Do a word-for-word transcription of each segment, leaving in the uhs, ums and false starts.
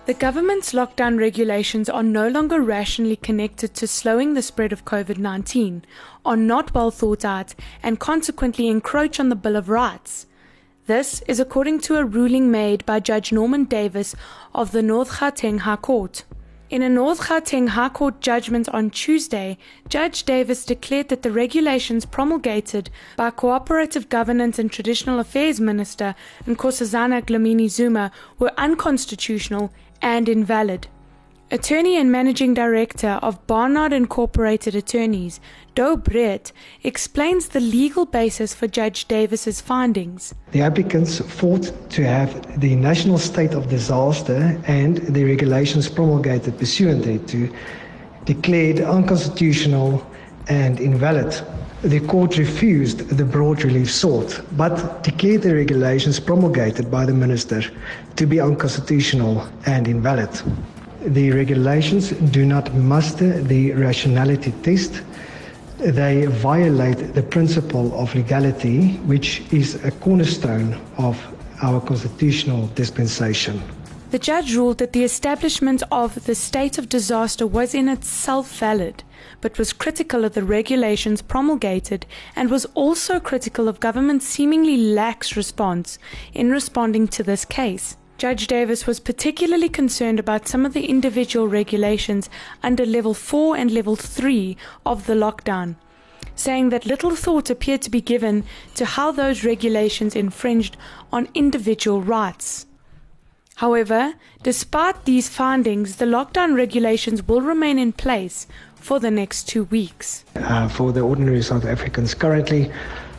The government's lockdown regulations are no longer rationally connected to slowing the spread of COVID nineteen, are not well thought out, and consequently encroach on the Bill of Rights. This is according to a ruling made by Judge Norman Davis of the North Gauteng High Court. In a North Gauteng High Court judgment on Tuesday, Judge Davis declared that the regulations promulgated by Cooperative Governance and Traditional Affairs Minister Nkosazana Dlamini Zuma were unconstitutional and invalid. Attorney and Managing Director of Barnard Incorporated Attorneys, Do Breed, explains the legal basis for Judge Davis's findings. The applicants fought to have the national state of disaster and the regulations promulgated pursuant thereto declared unconstitutional and invalid. The court refused the broad relief sought, but declared the regulations promulgated by the minister to be unconstitutional and invalid. The regulations do not muster the rationality test. They violate the principle of legality, which is a cornerstone of our constitutional dispensation. The judge ruled that the establishment of the state of disaster was in itself valid, but was critical of the regulations promulgated and was also critical of government's seemingly lax response in responding to this case. Judge Davis was particularly concerned about some of the individual regulations under Level four and Level three of the lockdown, saying that little thought appeared to be given to how those regulations infringed on individual rights. However, despite these findings, the lockdown regulations will remain in place for the next two weeks. Uh, for the ordinary South Africans currently,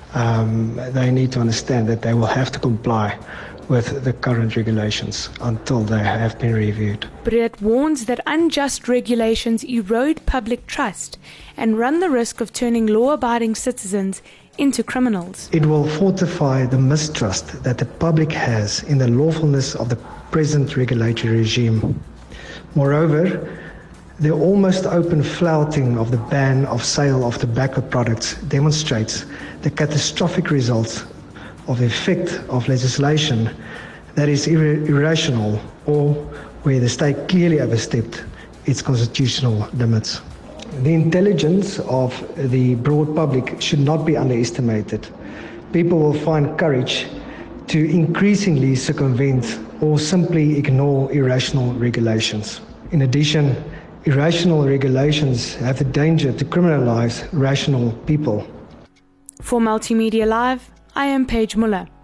um, they need to understand that they will have to comply with the current regulations until they have been reviewed. Breed warns that unjust regulations erode public trust and run the risk of turning law-abiding citizens into criminals. It will fortify the mistrust that the public has in the lawfulness of the present regulatory regime. Moreover, the almost open flouting of the ban of sale of tobacco products demonstrates the catastrophic results of the effect of legislation that is ir- irrational or where the state clearly overstepped its constitutional limits. The intelligence of the broad public should not be underestimated. People will find courage to increasingly circumvent or simply ignore irrational regulations. In addition, irrational regulations have the danger to criminalize rational people. For Multimedia Live, I am Paige Muller.